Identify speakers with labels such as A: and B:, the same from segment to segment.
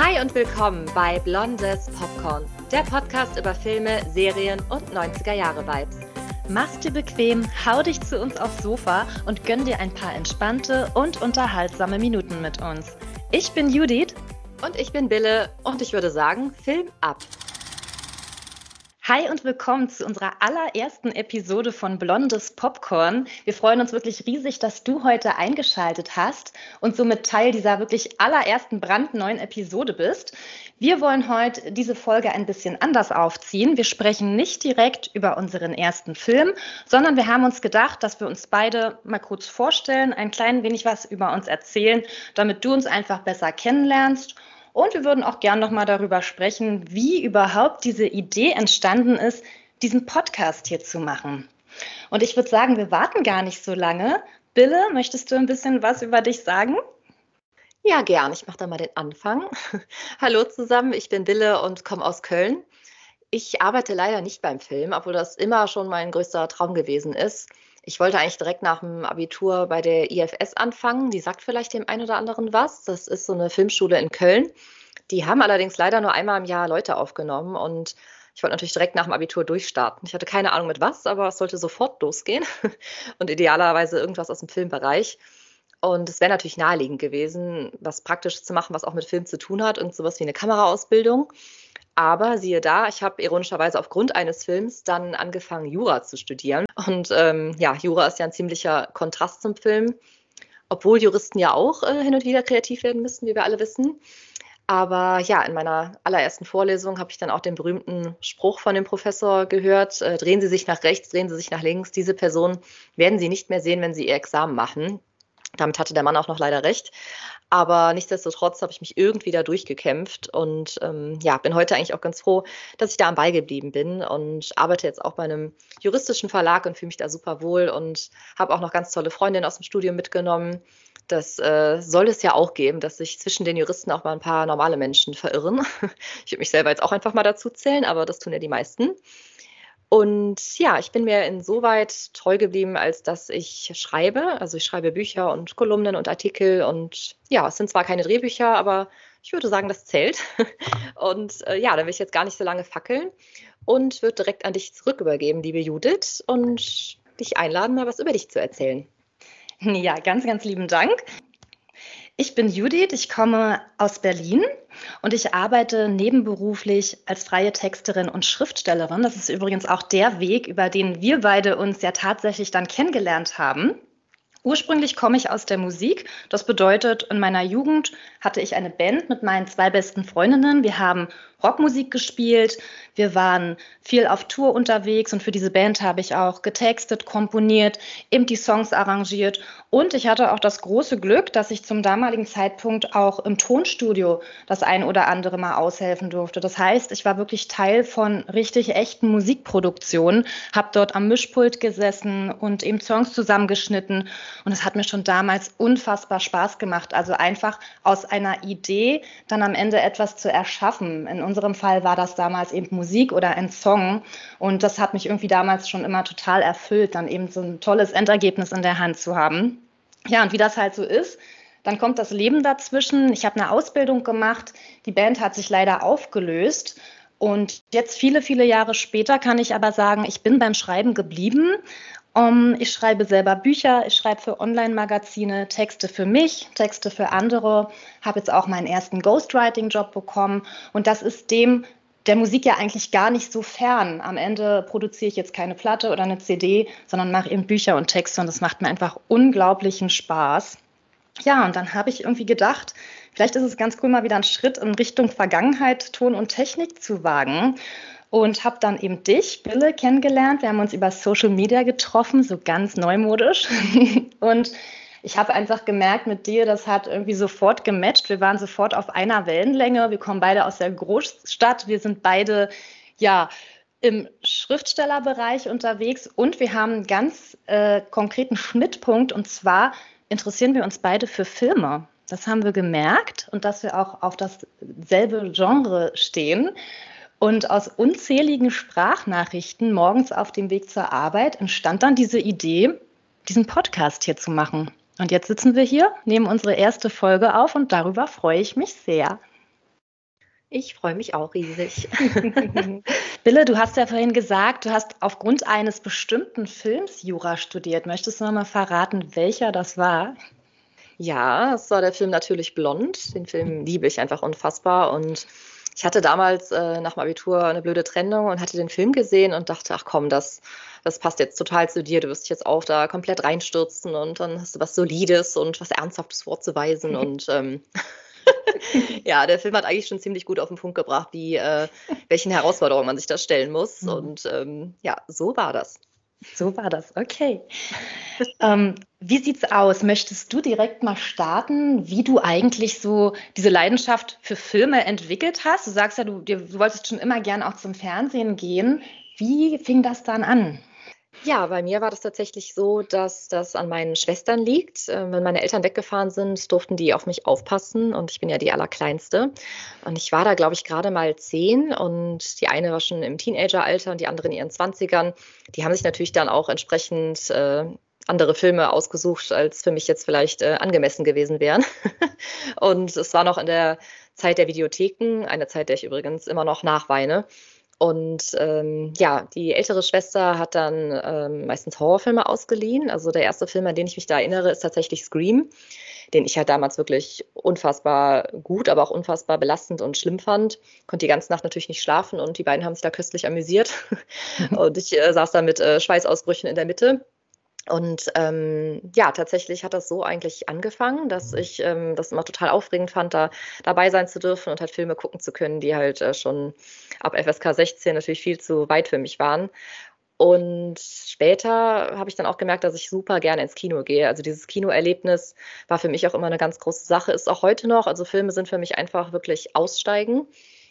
A: Hi und willkommen bei Blondes Popcorn, der Podcast über Filme, Serien und 90er-Jahre-Vibes.
B: Mach's dir bequem, hau dich zu uns aufs Sofa und gönn dir ein paar entspannte und unterhaltsame Minuten mit uns. Ich bin Judith.
A: Und ich bin Bille und ich würde sagen, Film ab.
B: Hi und willkommen zu unserer allerersten Episode von Blondes Popcorn. Wir freuen uns wirklich riesig, dass du heute eingeschaltet hast und somit Teil dieser wirklich allerersten brandneuen Episode bist. Wir wollen heute diese Folge ein bisschen anders aufziehen. Wir sprechen nicht direkt über unseren ersten Film, sondern wir haben uns gedacht, dass wir uns beide mal kurz vorstellen, ein klein wenig was über uns erzählen, damit du uns einfach besser kennenlernst. Und wir würden auch gern nochmal darüber sprechen, wie überhaupt diese Idee entstanden ist, diesen Podcast hier zu machen. Und ich würde sagen, wir warten gar nicht so lange. Bille, möchtest du ein bisschen was über dich sagen?
A: Ja, gern. Ich mache da mal den Anfang. Hallo zusammen, ich bin Bille und komme aus Köln. Ich arbeite leider nicht beim Film, obwohl das immer schon mein größter Traum gewesen ist. Ich wollte eigentlich direkt nach dem Abitur bei der IFS anfangen. Die sagt vielleicht dem einen oder anderen was. Das ist so eine Filmschule in Köln. Die haben allerdings leider nur einmal im Jahr Leute aufgenommen und ich wollte natürlich direkt nach dem Abitur durchstarten. Ich hatte keine Ahnung mit was, aber es sollte sofort losgehen und idealerweise irgendwas aus dem Filmbereich. Und es wäre natürlich naheliegend gewesen, was Praktisches zu machen, was auch mit Film zu tun hat und sowas wie eine Kameraausbildung. Aber siehe da, ich habe ironischerweise aufgrund eines Films dann angefangen, Jura zu studieren. Und ja, Jura ist ja ein ziemlicher Kontrast zum Film, obwohl Juristen ja auch hin und wieder kreativ werden müssen, wie wir alle wissen. Aber ja, in meiner allerersten Vorlesung habe ich dann auch den berühmten Spruch von dem Professor gehört, drehen Sie sich nach rechts, drehen Sie sich nach links. Diese Person werden Sie nicht mehr sehen, wenn Sie Ihr Examen machen. Damit hatte der Mann auch noch leider recht. Aber nichtsdestotrotz habe ich mich irgendwie da durchgekämpft und ja, bin heute eigentlich auch ganz froh, dass ich da am Ball geblieben bin und arbeite jetzt auch bei einem juristischen Verlag und fühle mich da super wohl und habe auch noch ganz tolle Freundinnen aus dem Studium mitgenommen. Das soll es ja auch geben, dass sich zwischen den Juristen auch mal ein paar normale Menschen verirren. Ich würde mich selber jetzt auch einfach mal dazu zählen, aber das tun ja die meisten. Und ja, ich bin mir insoweit treu geblieben, als dass ich schreibe. Also ich schreibe Bücher und Kolumnen und Artikel und ja, es sind zwar keine Drehbücher, aber ich würde sagen, das zählt. Und ja, da will ich jetzt gar nicht so lange fackeln und würde direkt an dich zurück übergeben, liebe Judith, und dich einladen, mal was über dich zu erzählen.
B: Ja, ganz, ganz lieben Dank. Ich bin Judith, ich komme aus Berlin und ich arbeite nebenberuflich als freie Texterin und Schriftstellerin. Das ist übrigens auch der Weg, über den wir beide uns ja tatsächlich dann kennengelernt haben. Ursprünglich komme ich aus der Musik. Das bedeutet, in meiner Jugend hatte ich eine Band mit meinen zwei besten Freundinnen. Wir haben Rockmusik gespielt. Wir waren viel auf Tour unterwegs und für diese Band habe ich auch getextet, komponiert, eben die Songs arrangiert. Und ich hatte auch das große Glück, dass ich zum damaligen Zeitpunkt auch im Tonstudio das ein oder andere Mal aushelfen durfte. Das heißt, ich war wirklich Teil von richtig echten Musikproduktionen, habe dort am Mischpult gesessen und eben Songs zusammengeschnitten. Und es hat mir schon damals unfassbar Spaß gemacht. Also einfach aus einer Idee dann am Ende etwas zu erschaffen. In unserem Fall war das damals eben Musik oder ein Song. Und das hat mich irgendwie damals schon immer total erfüllt, dann eben so ein tolles Endergebnis in der Hand zu haben. Ja, und wie das halt so ist, dann kommt das Leben dazwischen. Ich habe eine Ausbildung gemacht. Die Band hat sich leider aufgelöst. Und jetzt viele, viele Jahre später kann ich aber sagen, ich bin beim Schreiben geblieben. Ich schreibe selber Bücher, ich schreibe für Online-Magazine, Texte für mich, Texte für andere, habe jetzt auch meinen ersten Ghostwriting-Job bekommen und das ist dem der Musik ja eigentlich gar nicht so fern. Am Ende produziere ich jetzt keine Platte oder eine CD, sondern mache eben Bücher und Texte und das macht mir einfach unglaublichen Spaß. Ja, und dann habe ich irgendwie gedacht, vielleicht ist es ganz cool, mal wieder einen Schritt in Richtung Vergangenheit, Ton und Technik zu wagen. Und habe dann eben dich, Bille, kennengelernt. Wir haben uns über Social Media getroffen, so ganz neumodisch. Und ich habe einfach gemerkt, mit dir, das hat irgendwie sofort gematcht. Wir waren sofort auf einer Wellenlänge. Wir kommen beide aus der Großstadt. Wir sind beide, ja, im Schriftstellerbereich unterwegs. Und wir haben einen ganz konkreten Schnittpunkt. Und zwar interessieren wir uns beide für Filme. Das haben wir gemerkt. Und dass wir auch auf dasselbe Genre stehen. Und aus unzähligen Sprachnachrichten morgens auf dem Weg zur Arbeit entstand dann diese Idee, diesen Podcast hier zu machen. Und jetzt sitzen wir hier, nehmen unsere erste Folge auf und darüber freue ich mich sehr.
A: Ich freue mich auch riesig.
B: Bille, du hast ja vorhin gesagt, du hast aufgrund eines bestimmten Films Jura studiert. Möchtest du noch mal verraten, welcher das war?
A: Ja, es war der Film Natürlich blond. Den Film liebe ich einfach unfassbar. Und ich hatte damals nach dem Abitur eine blöde Trennung und hatte den Film gesehen und dachte, ach komm, das passt jetzt total zu dir. Du wirst dich jetzt auch da komplett reinstürzen und dann hast du was Solides und was Ernsthaftes vorzuweisen. Und ja, der Film hat eigentlich schon ziemlich gut auf den Punkt gebracht, welchen Herausforderungen man sich da stellen muss.
B: Mhm.
A: Und ja, so war das.
B: So war das, okay. Wie sieht's aus? Möchtest du direkt mal starten, wie du eigentlich so diese Leidenschaft für Filme entwickelt hast? Du sagst ja, du wolltest schon immer gern auch zum Fernsehen gehen. Wie fing das dann an?
A: Ja, bei mir war das tatsächlich so, dass das an meinen Schwestern liegt. Wenn meine Eltern weggefahren sind, durften die auf mich aufpassen und ich bin ja die Allerkleinste. Und ich war da, glaube ich, gerade mal 10 und die eine war schon im Teenageralter und die andere in ihren Zwanzigern. Die haben sich natürlich dann auch entsprechend andere Filme ausgesucht, als für mich jetzt vielleicht angemessen gewesen wären. Und es war noch in der Zeit der Videotheken, eine Zeit, der ich übrigens immer noch nachweine. Und ja, die ältere Schwester hat dann meistens Horrorfilme ausgeliehen. Also der erste Film, an den ich mich da erinnere, ist tatsächlich Scream, den ich halt damals wirklich unfassbar gut, aber auch unfassbar belastend und schlimm fand. Konnte die ganze Nacht natürlich nicht schlafen und die beiden haben sich da köstlich amüsiert. Und ich saß da mit Schweißausbrüchen in der Mitte. Und ja, tatsächlich hat das so eigentlich angefangen, dass ich das immer total aufregend fand, da dabei sein zu dürfen und halt Filme gucken zu können, die halt schon ab FSK 16 natürlich viel zu weit für mich waren. Und später habe ich dann auch gemerkt, dass ich super gerne ins Kino gehe. Also dieses Kinoerlebnis war für mich auch immer eine ganz große Sache, ist auch heute noch. Also Filme sind für mich einfach wirklich Aussteigen.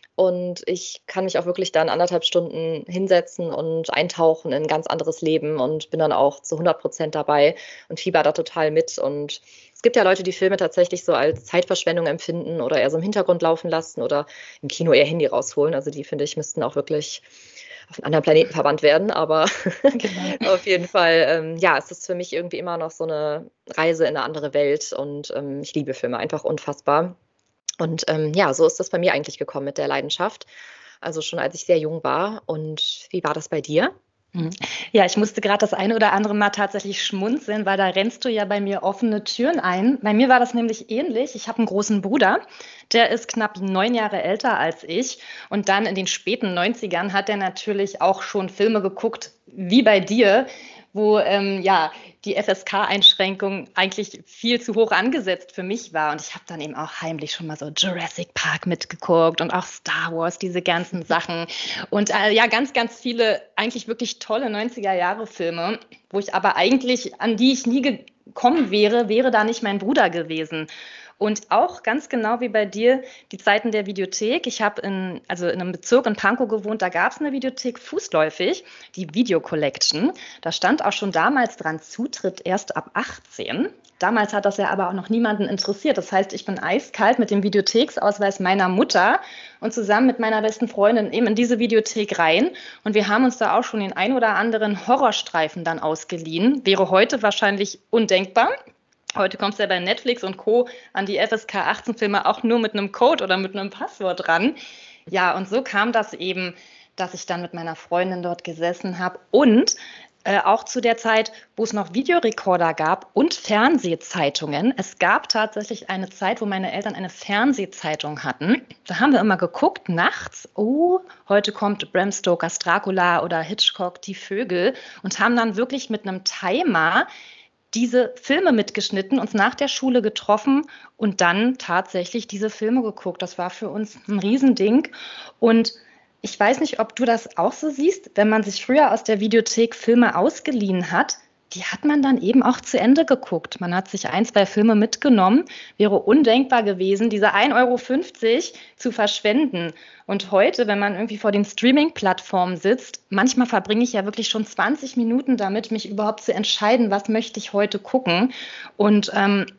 A: Und ich kann mich auch wirklich dann 1,5 Stunden hinsetzen und eintauchen in 'n ganz anderes Leben und bin dann auch zu 100% dabei und fieber da total mit. Und es gibt ja Leute, die Filme tatsächlich so als Zeitverschwendung empfinden oder eher so im Hintergrund laufen lassen oder im Kino ihr Handy rausholen. Also die, finde ich, müssten auch wirklich auf 'n anderen Planeten verbannt werden. Aber
B: Genau.
A: auf jeden Fall, ja, es ist für mich irgendwie immer noch so eine Reise in eine andere Welt und ich liebe Filme einfach unfassbar. Und ja, so ist das bei mir eigentlich gekommen mit der Leidenschaft. Also schon als ich sehr jung war. Und wie war das bei dir?
B: Mhm. Ja, ich musste gerade das eine oder andere Mal tatsächlich schmunzeln, weil da rennst du ja bei mir offene Türen ein. Bei mir war das nämlich ähnlich. Ich habe einen großen Bruder, der ist knapp 9 Jahre älter als ich. Und dann in den späten 90ern hat er natürlich auch schon Filme geguckt, wie bei dir, wo ja die FSK-Einschränkung eigentlich viel zu hoch angesetzt für mich war. Und ich habe dann eben auch heimlich schon mal so Jurassic Park mitgeguckt und auch Star Wars, diese ganzen Sachen. Und ja, ganz, ganz viele eigentlich wirklich tolle 90er-Jahre-Filme, wo ich aber eigentlich, an die ich nie gekommen wäre, wäre da nicht mein Bruder gewesen. Und auch ganz genau wie bei dir die Zeiten der Videothek. Ich habe also in einem Bezirk in Pankow gewohnt, da gab es eine Videothek fußläufig, die Video Collection. Da stand auch schon damals dran, Zutritt erst ab 18. Damals hat das ja aber auch noch niemanden interessiert. Das heißt, ich bin eiskalt mit dem Videotheksausweis meiner Mutter und zusammen mit meiner besten Freundin eben in diese Videothek rein. Und wir haben uns da auch schon den ein oder anderen Horrorstreifen dann ausgeliehen. Wäre heute wahrscheinlich undenkbar. Heute kommst du ja bei Netflix und Co. an die FSK 18 Filme auch nur mit einem Code oder mit einem Passwort ran. Ja, und so kam das eben, dass ich dann mit meiner Freundin dort gesessen habe und auch zu der Zeit, wo es noch Videorekorder gab und Fernsehzeitungen. Es gab tatsächlich eine Zeit, wo meine Eltern eine Fernsehzeitung hatten. Da haben wir immer geguckt nachts, oh, heute kommt Bram Stokers Dracula oder Hitchcock Die Vögel und haben dann wirklich mit einem Timer diese Filme mitgeschnitten, uns nach der Schule getroffen und dann tatsächlich diese Filme geguckt. Das war für uns ein Riesending. Und ich weiß nicht, ob du das auch so siehst, wenn man sich früher aus der Videothek Filme ausgeliehen hat, die hat man dann eben auch zu Ende geguckt. Man hat sich ein, zwei Filme mitgenommen. Wäre undenkbar gewesen, diese 1,50 € zu verschwenden. Und heute, wenn man irgendwie vor den Streaming-Plattformen sitzt, manchmal verbringe ich ja wirklich schon 20 Minuten damit, mich überhaupt zu entscheiden, was möchte ich heute gucken. Und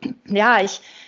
B: ja,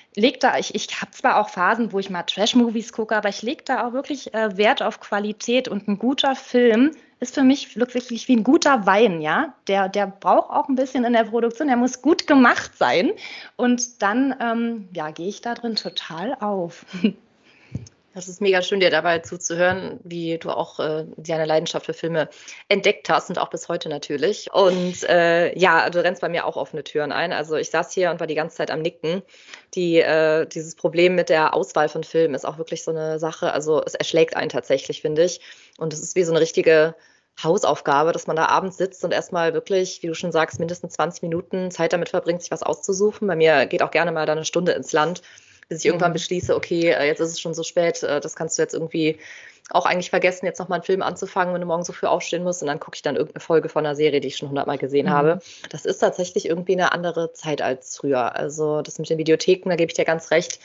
B: ich habe zwar auch Phasen, wo ich mal Trash-Movies gucke, aber ich lege da auch wirklich Wert auf Qualität und ein guter Film ist für mich wirklich wie ein guter Wein, ja. Der braucht auch ein bisschen in der Produktion, der muss gut gemacht sein und dann ja, gehe ich da drin total auf.
A: Das ist mega schön, dir dabei zuzuhören, wie du auch deine Leidenschaft für Filme entdeckt hast und auch bis heute natürlich. Und ja, du rennst bei mir auch offene Türen ein. Also ich saß hier und war die ganze Zeit am Nicken. Dieses Problem mit der Auswahl von Filmen ist auch wirklich so eine Sache. Also es erschlägt einen tatsächlich, finde ich. Und es ist wie so eine richtige Hausaufgabe, dass man da abends sitzt und erstmal wirklich, wie du schon sagst, mindestens 20 Minuten Zeit damit verbringt, sich was auszusuchen. Bei mir geht auch gerne mal da eine Stunde ins Land, bis ich irgendwann beschließe, okay, jetzt ist es schon so spät, das kannst du jetzt irgendwie auch eigentlich vergessen, jetzt nochmal einen Film anzufangen, wenn du morgen so früh aufstehen musst. Und dann gucke ich dann irgendeine Folge von einer Serie, die ich schon 100-mal gesehen habe. Das ist tatsächlich irgendwie eine andere Zeit als früher. Also das mit den Videotheken, da gebe ich dir ganz recht.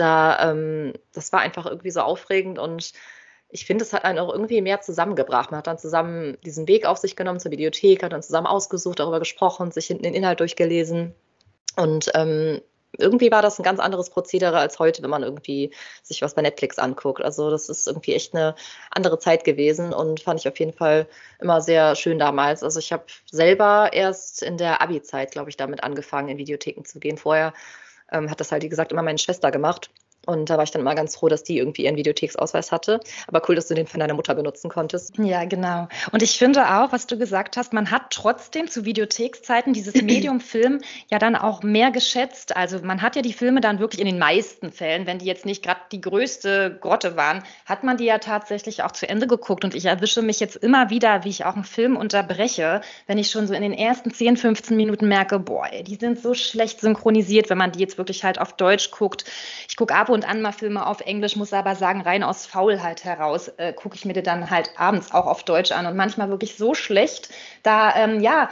A: Das war einfach irgendwie so aufregend und ich finde, es hat einen auch irgendwie mehr zusammengebracht. Man hat dann zusammen diesen Weg auf sich genommen zur Videothek, hat dann zusammen ausgesucht, darüber gesprochen, sich hinten den Inhalt durchgelesen. Und irgendwie war das ein ganz anderes Prozedere als heute, wenn man irgendwie sich was bei Netflix anguckt. Also das ist irgendwie echt eine andere Zeit gewesen und fand ich auf jeden Fall immer sehr schön damals. Also ich habe selber erst in der Abi-Zeit, glaube ich, damit angefangen, in Videotheken zu gehen. Vorher hat das halt, wie gesagt, immer meine Schwester gemacht. Und da war ich dann immer ganz froh, dass die irgendwie ihren Videotheksausweis hatte. Aber cool, dass du den von deiner Mutter benutzen konntest.
B: Ja, genau. Und ich finde auch, was du gesagt hast, man hat trotzdem zu Videothekszeiten dieses Medium Film ja dann auch mehr geschätzt. Also man hat ja die Filme dann wirklich in den meisten Fällen, wenn die jetzt nicht gerade die größte Grotte waren, hat man die ja tatsächlich auch zu Ende geguckt. Und ich erwische mich jetzt immer wieder, wie ich auch einen Film unterbreche, wenn ich schon so in den ersten 10, 15 Minuten merke, boah, ey, die sind so schlecht synchronisiert, wenn man die jetzt wirklich halt auf Deutsch guckt. Ich gucke ab und an mal Filme auf Englisch, muss aber sagen, rein aus Faulheit heraus gucke ich mir die dann halt abends auch auf Deutsch an und manchmal wirklich so schlecht, da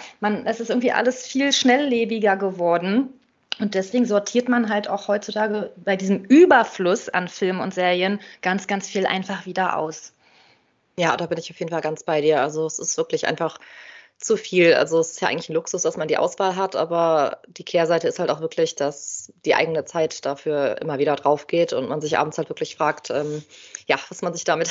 B: es ist irgendwie alles viel schnelllebiger geworden. Und deswegen sortiert man halt auch heutzutage bei diesem Überfluss an Filmen und Serien ganz, ganz viel einfach wieder aus.
A: Ja, da bin ich auf jeden Fall ganz bei dir. Also es ist wirklich einfach zu viel. Also es ist ja eigentlich ein Luxus, dass man die Auswahl hat, aber die Kehrseite ist halt auch wirklich, dass die eigene Zeit dafür immer wieder drauf geht und man sich abends halt wirklich fragt, ja, was man sich damit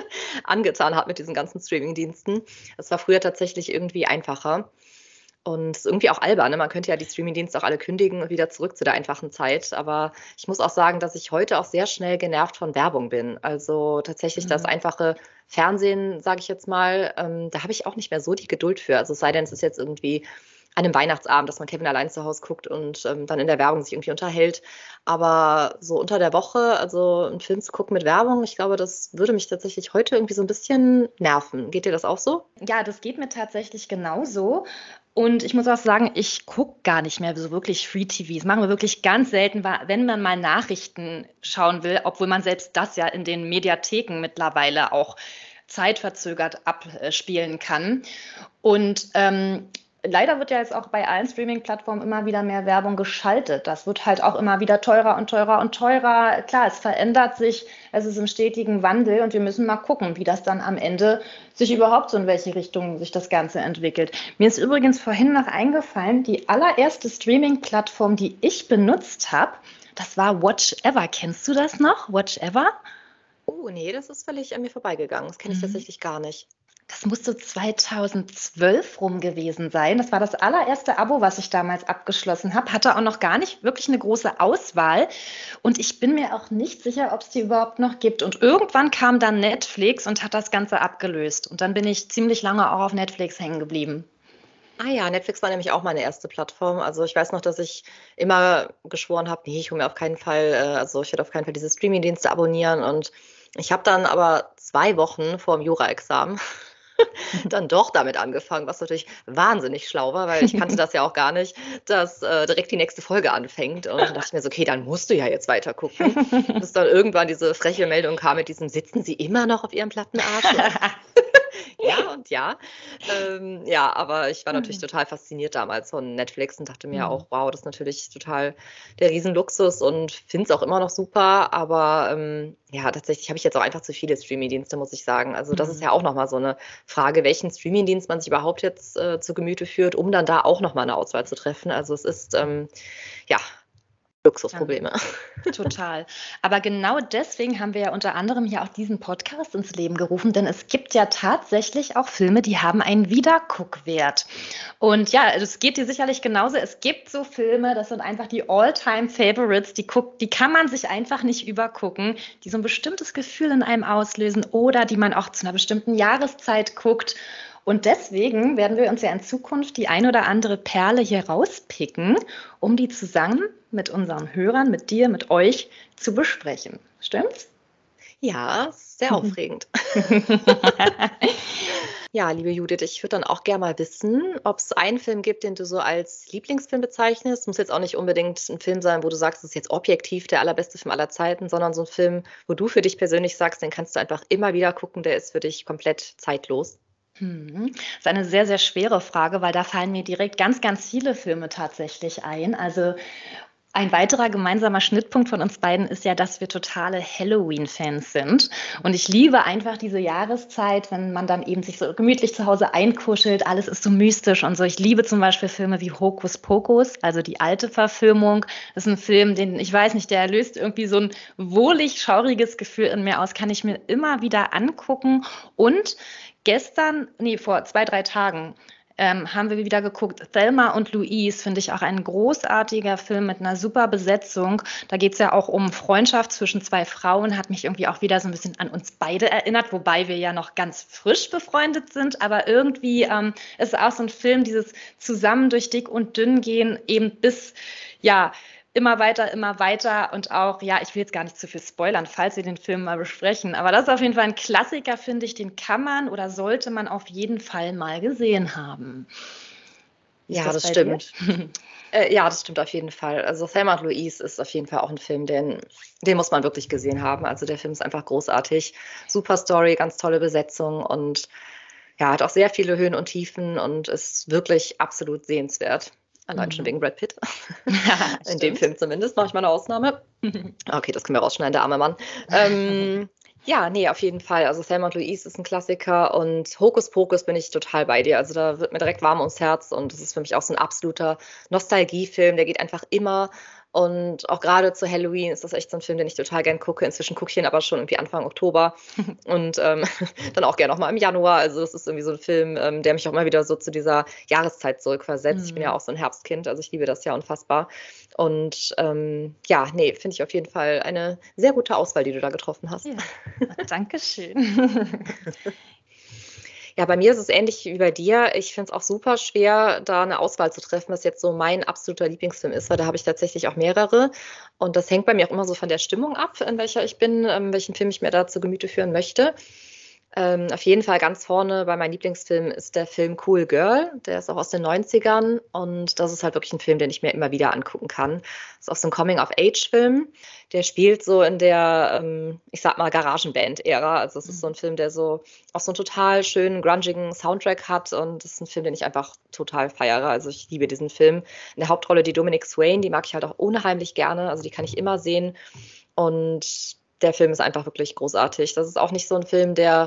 A: angetan hat mit diesen ganzen Streamingdiensten. Es war früher tatsächlich irgendwie einfacher. Und es ist irgendwie auch albern, ne? Man könnte ja die Streamingdienste auch alle kündigen und wieder zurück zu der einfachen Zeit. Aber ich muss auch sagen, dass ich heute auch sehr schnell genervt von Werbung bin. Also tatsächlich das einfache Fernsehen, sage ich jetzt mal, da habe ich auch nicht mehr so die Geduld für. Also es sei denn, es ist jetzt irgendwie an einem Weihnachtsabend, dass man Kevin allein zu Hause guckt und dann in der Werbung sich irgendwie unterhält. Aber so unter der Woche, also einen Film zu gucken mit Werbung, ich glaube, das würde mich tatsächlich heute irgendwie so ein bisschen nerven. Geht dir das auch so?
B: Ja, das geht mir tatsächlich genauso. Und ich muss auch sagen, ich gucke gar nicht mehr so wirklich Free TV. Das machen wir wirklich ganz selten, wenn man mal Nachrichten schauen will, obwohl man selbst das ja in den Mediatheken mittlerweile auch zeitverzögert abspielen kann. Und leider wird ja jetzt auch bei allen Streaming-Plattformen immer wieder mehr Werbung geschaltet. Das wird halt auch immer wieder teurer und teurer und teurer. Klar, es verändert sich, es ist im stetigen Wandel und wir müssen mal gucken, wie das dann am Ende sich überhaupt so in welche Richtung sich das Ganze entwickelt. Mir ist übrigens vorhin noch eingefallen, die allererste Streaming-Plattform, die ich benutzt habe, das war Watch Ever. Kennst du das noch? Watch Ever?
A: Oh, nee, das ist völlig an mir vorbeigegangen. Das kenne ich tatsächlich gar nicht.
B: Das musste 2012 rum gewesen sein. Das war das allererste Abo, was ich damals abgeschlossen habe. Hatte auch noch gar nicht wirklich eine große Auswahl. Und ich bin mir auch nicht sicher, ob es die überhaupt noch gibt. Und irgendwann kam dann Netflix und hat das Ganze abgelöst. Und dann bin ich ziemlich lange auch auf Netflix hängen geblieben.
A: Ah ja, Netflix war nämlich auch meine erste Plattform. Also ich weiß noch, dass ich immer geschworen habe, nee, ich hole mir auf keinen Fall, also ich werde auf keinen Fall diese Streamingdienste abonnieren. Und ich habe dann aber 2 Wochen vor dem Jura-Examen dann doch damit angefangen, was natürlich wahnsinnig schlau war, weil ich kannte das ja auch gar nicht, dass direkt die nächste Folge anfängt. Und dann dachte ich mir so, okay, dann musst du ja jetzt weiter gucken. Bis dann irgendwann diese freche Meldung kam mit diesem, sitzen Sie immer noch auf Ihrem Plattenarsch? Ja und ja. Ja, aber ich war natürlich total fasziniert damals von Netflix und dachte mir auch, wow, das ist natürlich total der Riesenluxus und finde es auch immer noch super. Aber ja, tatsächlich habe ich jetzt auch einfach zu viele Streamingdienste, muss ich sagen. Also das ist ja auch nochmal so eine Frage, welchen Streamingdienst man sich überhaupt jetzt zu Gemüte führt, um dann da auch nochmal eine Auswahl zu treffen. Also es ist, ja, Luxusprobleme.
B: Total. Aber genau deswegen haben wir ja unter anderem hier auch diesen Podcast ins Leben gerufen, denn es gibt ja tatsächlich auch Filme, die haben einen Wiederguckwert. Und ja, es geht dir sicherlich genauso. Es gibt so Filme, das sind einfach die All-Time-Favorites, die kann man sich einfach nicht übergucken, die so ein bestimmtes Gefühl in einem auslösen oder die man auch zu einer bestimmten Jahreszeit guckt. Und deswegen werden wir uns ja in Zukunft die ein oder andere Perle hier rauspicken, um die zusammen mit unseren Hörern, mit dir, mit euch zu besprechen. Stimmt's?
A: Ja, sehr aufregend. Ja, liebe Judith, ich würde dann auch gerne mal wissen, ob es einen Film gibt, den du so als Lieblingsfilm bezeichnest. Muss jetzt auch nicht unbedingt ein Film sein, wo du sagst, das ist jetzt objektiv der allerbeste Film aller Zeiten, sondern so ein Film, wo du für dich persönlich sagst, den kannst du einfach immer wieder gucken, der ist für dich komplett zeitlos.
B: Das ist eine sehr, sehr schwere Frage, weil da fallen mir direkt ganz, ganz viele Filme tatsächlich ein. Also ein weiterer gemeinsamer Schnittpunkt von uns beiden ist ja, dass wir totale Halloween-Fans sind. Und ich liebe einfach diese Jahreszeit, wenn man dann eben sich so gemütlich zu Hause einkuschelt. Alles ist so mystisch und so. Ich liebe zum Beispiel Filme wie Hokus Pokus, also die alte Verfilmung. Das ist ein Film, den, ich weiß nicht, der löst irgendwie so ein wohlig schauriges Gefühl in mir aus. Kann ich mir immer wieder angucken. Und vor 2, 3 Tagen, haben wir wieder geguckt. Thelma und Louise finde ich auch ein großartiger Film mit einer super Besetzung. Da geht es ja auch um Freundschaft zwischen 2 Frauen, hat mich irgendwie auch wieder so ein bisschen an uns beide erinnert, wobei wir ja noch ganz frisch befreundet sind. Aber irgendwie ist auch so ein Film, dieses zusammen durch dick und dünn gehen, eben bis, ja, immer weiter und auch, ja, ich will jetzt gar nicht zu viel spoilern, falls wir den Film mal besprechen, aber das ist auf jeden Fall ein Klassiker, finde ich, den kann man oder sollte man auf jeden Fall mal gesehen haben.
A: Ja, das stimmt. Ja, das stimmt auf jeden Fall. Also Thelma und Louise ist auf jeden Fall auch ein Film, den muss man wirklich gesehen haben. Also der Film ist einfach großartig. Super Story, ganz tolle Besetzung und ja, hat auch sehr viele Höhen und Tiefen und ist wirklich absolut sehenswert. Allein schon wegen Brad Pitt.
B: Ja,
A: in dem Film zumindest mache ich mal eine Ausnahme. Okay, das können wir rausschneiden, der arme Mann. Ja, nee, auf jeden Fall. Also Thelma und Louise ist ein Klassiker und Hokus Pokus bin ich total bei dir. Also da wird mir direkt warm ums Herz und das ist für mich auch so ein absoluter Nostalgiefilm. Der geht einfach immer und auch gerade zu Halloween ist das echt so ein Film, den ich total gern gucke. Inzwischen gucke ich ihn aber schon irgendwie Anfang Oktober und dann auch gerne noch mal im Januar. Also das ist irgendwie so ein Film, der mich auch immer wieder so zu dieser Jahreszeit zurückversetzt. Ich bin ja auch so ein Herbstkind, also ich liebe das ja unfassbar. Und ja, nee, finde ich auf jeden Fall eine sehr gute Auswahl, die du da getroffen hast.
B: Ja. Dankeschön.
A: Ja, bei mir ist es ähnlich wie bei dir. Ich finde es auch super schwer, da eine Auswahl zu treffen, was jetzt so mein absoluter Lieblingsfilm ist, weil da habe ich tatsächlich auch mehrere. Und das hängt bei mir auch immer so von der Stimmung ab, in welcher ich bin, welchen Film ich mir da zu Gemüte führen möchte. Auf jeden Fall ganz vorne bei meinem Lieblingsfilm ist der Film Cool Girl. Der ist auch aus den 90ern und das ist halt wirklich ein Film, den ich mir immer wieder angucken kann. Das ist auch so ein Coming-of-Age-Film. Der spielt so in der, ich sag mal, Garagenband-Ära. Also es ist so ein Film, der so auch so einen total schönen, grungigen Soundtrack hat und das ist ein Film, den ich einfach total feiere. Also ich liebe diesen Film. In der Hauptrolle die Dominic Swain, die mag ich halt auch unheimlich gerne. Also die kann ich immer sehen und der Film ist einfach wirklich großartig. Das ist auch nicht so ein Film, der,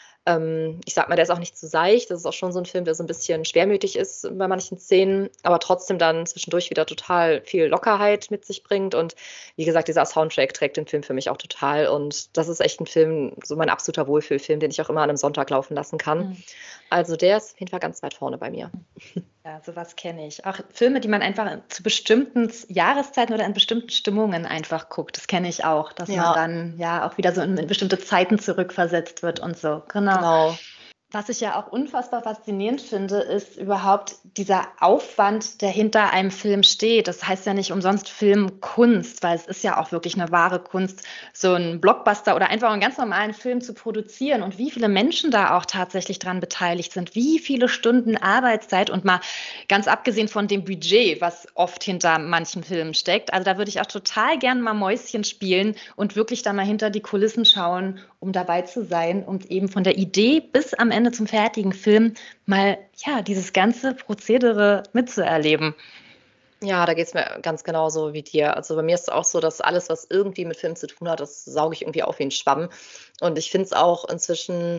A: ich sag mal, der ist auch nicht zu seicht. Das ist auch schon so ein Film, der so ein bisschen schwermütig ist bei manchen Szenen, aber trotzdem dann zwischendurch wieder total viel Lockerheit mit sich bringt. Und wie gesagt, dieser Soundtrack trägt den Film für mich auch total. Und das ist echt ein Film, so mein absoluter Wohlfühlfilm, den ich auch immer an einem Sonntag laufen lassen kann. Also der ist auf jeden Fall ganz weit vorne bei mir.
B: Ja, sowas kenne ich. Auch Filme, die man einfach zu bestimmten Jahreszeiten oder in bestimmten Stimmungen einfach guckt. Das kenne ich auch, dass man dann ja auch wieder so in bestimmte Zeiten zurückversetzt wird und so. Genau. Was ich ja auch unfassbar faszinierend finde, ist überhaupt dieser Aufwand, der hinter einem Film steht. Das heißt ja nicht umsonst Filmkunst, weil es ist ja auch wirklich eine wahre Kunst, so einen Blockbuster oder einfach einen ganz normalen Film zu produzieren und wie viele Menschen da auch tatsächlich dran beteiligt sind, wie viele Stunden Arbeitszeit und mal ganz abgesehen von dem Budget, was oft hinter manchen Filmen steckt. Also da würde ich auch total gern mal Mäuschen spielen und wirklich da mal hinter die Kulissen schauen, um dabei zu sein und eben von der Idee bis am Ende zum fertigen Film mal, ja, dieses ganze Prozedere mitzuerleben.
A: Ja, da geht es mir ganz genauso wie dir. Also bei mir ist es auch so, dass alles, was irgendwie mit Film zu tun hat, das sauge ich irgendwie auf wie ein Schwamm. Und ich finde es auch inzwischen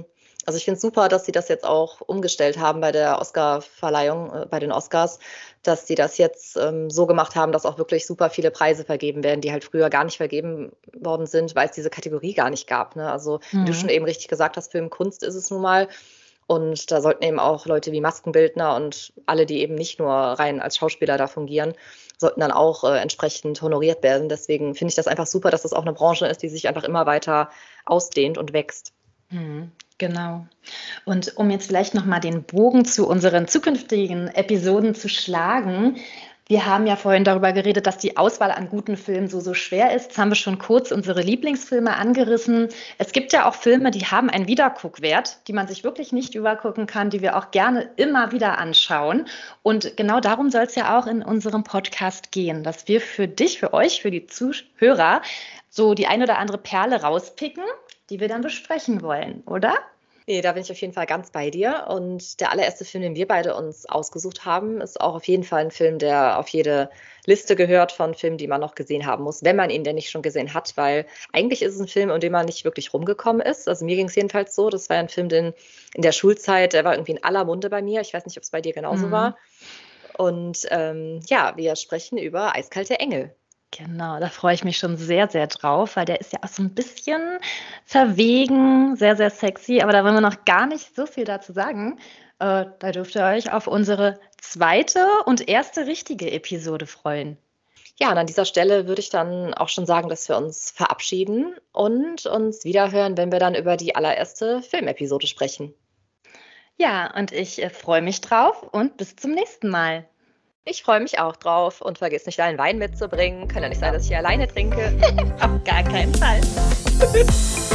A: Also ich finde es super, dass sie das jetzt auch umgestellt haben bei der Oscar-Verleihung, bei den Oscars, dass sie das jetzt so gemacht haben, dass auch wirklich super viele Preise vergeben werden, die halt früher gar nicht vergeben worden sind, weil es diese Kategorie gar nicht gab. Ne? Also wie du schon eben richtig gesagt hast, Filmkunst ist es nun mal. Und da sollten eben auch Leute wie Maskenbildner und alle, die eben nicht nur rein als Schauspieler da fungieren, sollten dann auch entsprechend honoriert werden. Deswegen finde ich das einfach super, dass das auch eine Branche ist, die sich einfach immer weiter ausdehnt und wächst.
B: Genau. Und um jetzt vielleicht nochmal den Bogen zu unseren zukünftigen Episoden zu schlagen, wir haben ja vorhin darüber geredet, dass die Auswahl an guten Filmen so schwer ist. Jetzt haben wir schon kurz unsere Lieblingsfilme angerissen. Es gibt ja auch Filme, die haben einen Wiederguckwert, die man sich wirklich nicht übergucken kann, die wir auch gerne immer wieder anschauen. Und genau darum soll es ja auch in unserem Podcast gehen, dass wir für dich, für euch, für die Zuhörer so die ein oder andere Perle rauspicken, die wir dann besprechen wollen, oder?
A: Nee, da bin ich auf jeden Fall ganz bei dir. Und der allererste Film, den wir beide uns ausgesucht haben, ist auch auf jeden Fall ein Film, der auf jede Liste gehört von Filmen, die man noch gesehen haben muss, wenn man ihn denn nicht schon gesehen hat, weil eigentlich ist es ein Film, um den man nicht wirklich rumgekommen ist. Also mir ging es jedenfalls so, das war ein Film, den in der Schulzeit, der war irgendwie in aller Munde bei mir. Ich weiß nicht, ob es bei dir genauso war. Und ja, wir sprechen über Eiskalte Engel.
B: Genau, da freue ich mich schon sehr, sehr drauf, weil der ist ja auch so ein bisschen verwegen, sehr, sehr sexy. Aber da wollen wir noch gar nicht so viel dazu sagen. Da dürft ihr euch auf unsere zweite und erste richtige Episode freuen.
A: Ja, und an dieser Stelle würde ich dann auch schon sagen, dass wir uns verabschieden und uns wiederhören, wenn wir dann über die allererste Filmepisode sprechen.
B: Ja, und ich freue mich drauf und bis zum nächsten Mal.
A: Ich freue mich auch drauf und vergiss nicht, deinen Wein mitzubringen. Kann ja nicht sein, dass ich hier alleine trinke.
B: Auf gar keinen Fall.